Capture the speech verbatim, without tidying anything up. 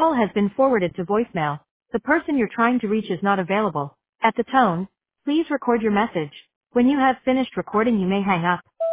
call has been forwarded to voicemail. The person you're trying to reach is not available. At the tone, please record your message. When you have finished recording, you may hang up.